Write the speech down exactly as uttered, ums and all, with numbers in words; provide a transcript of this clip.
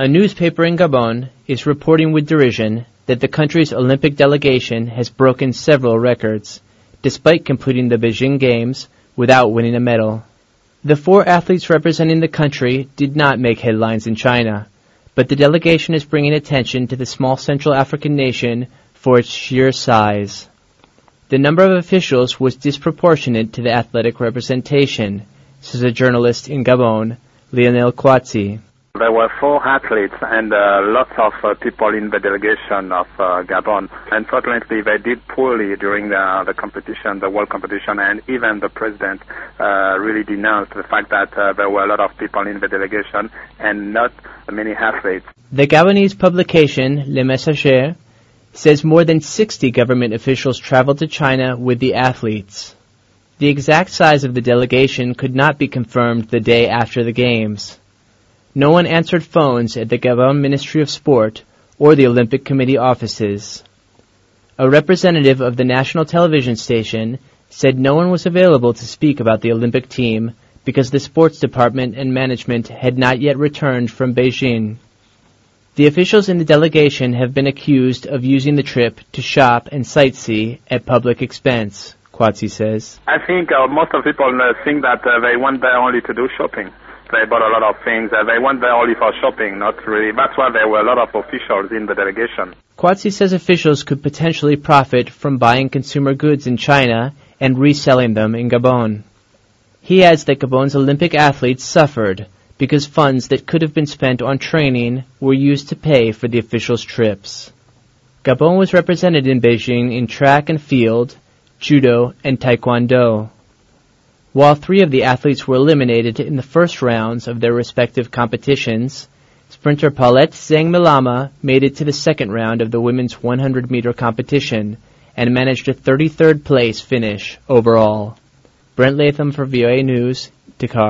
A newspaper in Gabon is reporting with derision that the country's Olympic delegation has broken several records, despite completing the Beijing Games without winning a medal. The four athletes representing the country did not make headlines in China, but the delegation is bringing attention to the small Central African nation for its sheer size. The number of officials was disproportionate to the athletic representation, says a journalist in Gabon, Lionel Kwatsi. There were four athletes and uh, lots of uh, people in the delegation of uh, Gabon. Unfortunately, they did poorly during the, the competition, the world competition, and even the president uh, really denounced the fact that uh, there were a lot of people in the delegation and not many athletes. The Gabonese publication, Le Messager, says more than sixty government officials traveled to China with the athletes. The exact size of the delegation could not be confirmed the day after the Games. No one answered phones at the Gabon Ministry of Sport or the Olympic Committee offices. A representative of the national television station said no one was available to speak about the Olympic team because the sports department and management had not yet returned from Beijing. The officials in the delegation have been accused of using the trip to shop and sightsee at public expense, Kwatsi says. I think uh, most of people uh, think that uh, they went there only to do shopping. They bought a lot of things. Uh, they went there only for shopping, not really. That's why there were a lot of officials in the delegation. Kwatsi says officials could potentially profit from buying consumer goods in China and reselling them in Gabon. He adds that Gabon's Olympic athletes suffered because funds that could have been spent on training were used to pay for the officials' trips. Gabon was represented in Beijing in track and field, judo, and taekwondo. While three of the athletes were eliminated in the first rounds of their respective competitions, sprinter Paulette Zeng-Milama made it to the second round of the women's one hundred meter competition and managed a thirty-third place finish overall. Brent Latham for V O A News, Dakar.